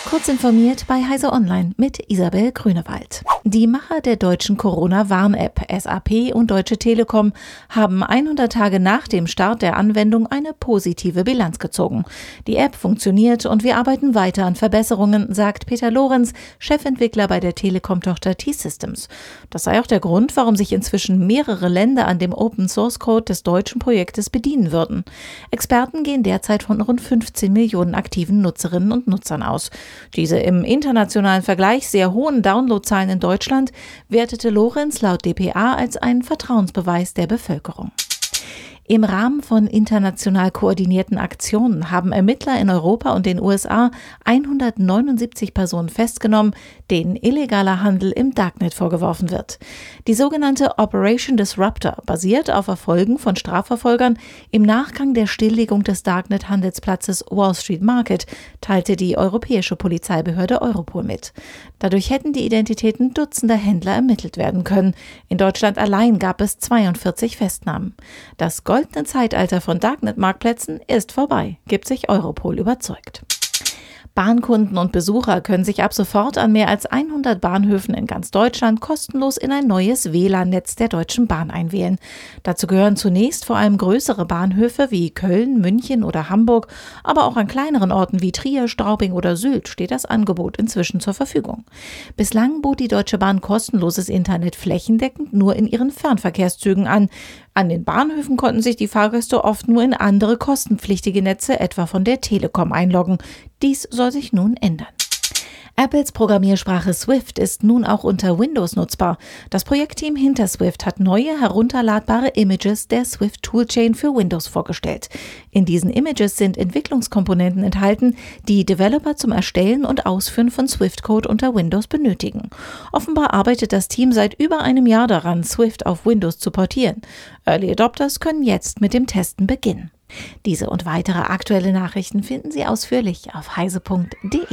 Kurz informiert bei Heise Online mit Isabel Grünewald. Die Macher der deutschen Corona-Warn-App SAP und Deutsche Telekom haben 100 Tage nach dem Start der Anwendung eine positive Bilanz gezogen. Die App funktioniert und wir arbeiten weiter an Verbesserungen, sagt Peter Lorenz, Chefentwickler bei der Telekom-Tochter T-Systems. Das sei auch der Grund, warum sich inzwischen mehrere Länder an dem Open-Source-Code des deutschen Projektes bedienen würden. Experten gehen derzeit von rund 15 Millionen aktiven Nutzerinnen und Nutzern aus. Diese im internationalen Vergleich sehr hohen Downloadzahlen in Deutschland wertete Lorenz laut dpa als einen Vertrauensbeweis der Bevölkerung. Im Rahmen von international koordinierten Aktionen haben Ermittler in Europa und den USA 179 Personen festgenommen, denen illegaler Handel im Darknet vorgeworfen wird. Die sogenannte Operation Disruptor basiert auf Erfolgen von Strafverfolgern im Nachgang der Stilllegung des Darknet-Handelsplatzes Wall Street Market, teilte die europäische Polizeibehörde Europol mit. Dadurch hätten die Identitäten dutzender Händler ermittelt werden können. In Deutschland allein gab es 42 Festnahmen. Das goldene Zeitalter von Darknet-Marktplätzen ist vorbei, gibt sich Europol überzeugt. Bahnkunden und Besucher können sich ab sofort an mehr als 100 Bahnhöfen in ganz Deutschland kostenlos in ein neues WLAN-Netz der Deutschen Bahn einwählen. Dazu gehören zunächst vor allem größere Bahnhöfe wie Köln, München oder Hamburg, aber auch an kleineren Orten wie Trier, Straubing oder Sylt steht das Angebot inzwischen zur Verfügung. Bislang bot die Deutsche Bahn kostenloses Internet flächendeckend nur in ihren Fernverkehrszügen an. An den Bahnhöfen konnten sich die Fahrgäste oft nur in andere kostenpflichtige Netze, etwa von der Telekom, einloggen. Dies soll sich nun ändern. Apples Programmiersprache Swift ist nun auch unter Windows nutzbar. Das Projektteam hinter Swift hat neue herunterladbare Images der Swift Toolchain für Windows vorgestellt. In diesen Images sind Entwicklungskomponenten enthalten, die Developer zum Erstellen und Ausführen von Swift-Code unter Windows benötigen. Offenbar arbeitet das Team seit über einem Jahr daran, Swift auf Windows zu portieren. Early Adopters können jetzt mit dem Testen beginnen. Diese und weitere aktuelle Nachrichten finden Sie ausführlich auf heise.de.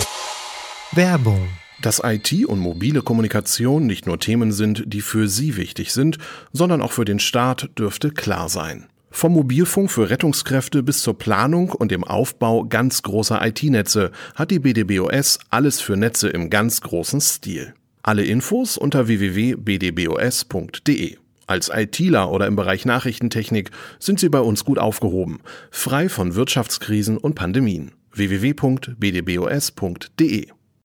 Werbung. Dass IT und mobile Kommunikation nicht nur Themen sind, die für Sie wichtig sind, sondern auch für den Staat, dürfte klar sein. Vom Mobilfunk für Rettungskräfte bis zur Planung und dem Aufbau ganz großer IT-Netze hat die BDBOS alles für Netze im ganz großen Stil. Alle Infos unter www.bdbos.de. Als ITler oder im Bereich Nachrichtentechnik sind Sie bei uns gut aufgehoben, frei von Wirtschaftskrisen und Pandemien. www.bdbos.de